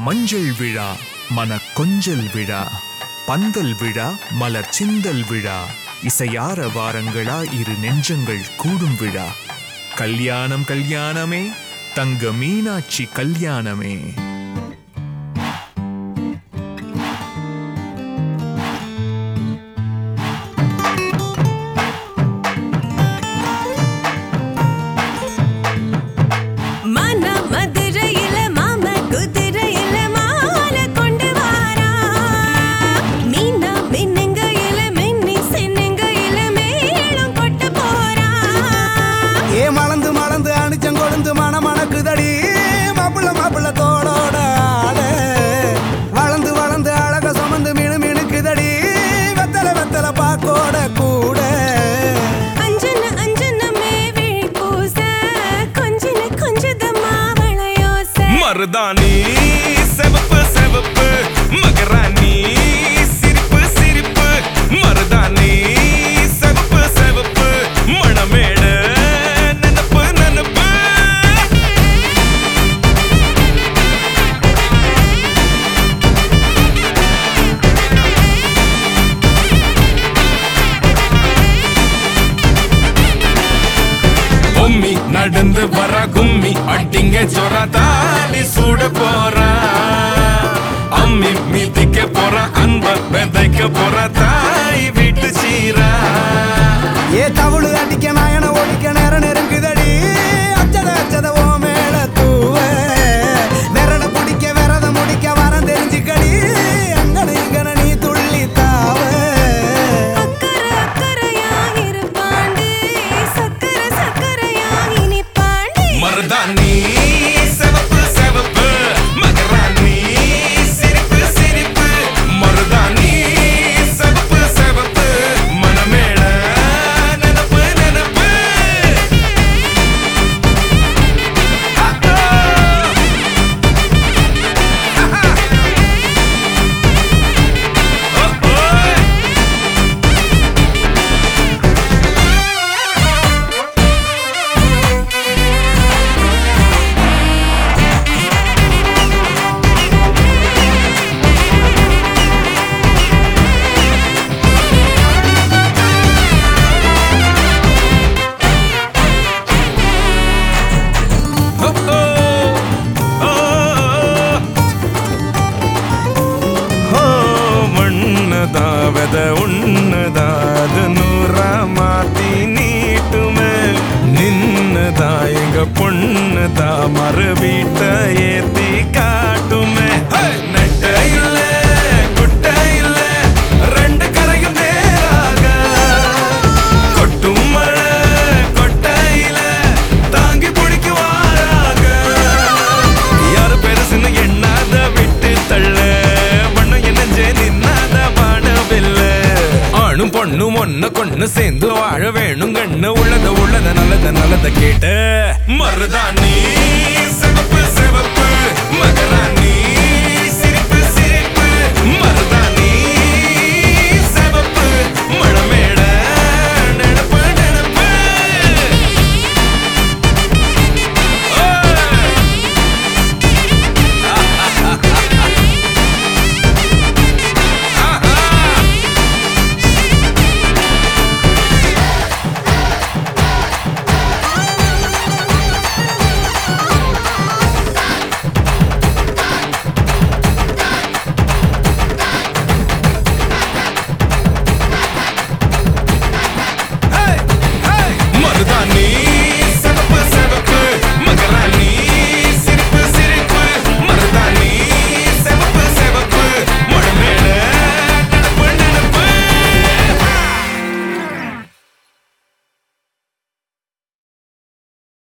மஞ்சள் விழா மன கொஞ்சல் விழா பந்தல் விழா மலர் சிந்தல் விழா இசையார வாரங்களா இரு நெஞ்சங்கள் கூடும் விழா கல்யாணம் கல்யாணமே தங்க மீனாட்சி கல்யாணமே. மருதாணி செவப்பு செவப்பு மகராணி சிரிப்பு சிரிப்பு மருதாணி செவப்பு செவப்பு மணமேடு நனப்பு நனப்பு. பொம்மி நடந்து வர கும்மி அட்டிங்க ஜொரதா சூட போறா அம்மி மீதிக்க போற அன்ப விதைக்க போற தாய் வீட்டு சீரா. ஏ தவுளு அடிக்க நாயன ஓடிக்க நேரம் நெருங்குதடி அச்சத அச்சத ஓ மேல தூவ விரட பிடிக்க விரத முடிக்க வரம் தெரிஞ்சுக்கடி அங்கன இங்கன நீ துள்ளி தாவ. மருதாணி உன்னதாது நூறா மாத்தி நீட்டுமே நின்னதா எங்க பொண்ணுதா மறு வீட்ட ஏத்தி காட்டுமே. நெட்ட இல்ல குட்ட இல்ல ரெண்டு கரையும் நேராக கொட்டும் மழை கொட்டையில தாங்கி பிடிக்குவாராக யாரு பெருசுன்னு எண்ணாத விட்டு தள்ள வண்ணம் என்னஞ்சே நின்னாத ஆணும் பொண்ணும் ஒன்ன கொன்னு சேர்ந்து வாழ வேணும் கண்ணு உள்ளத உள்ளத நல்லத நல்லத கேட்ட மருதாணி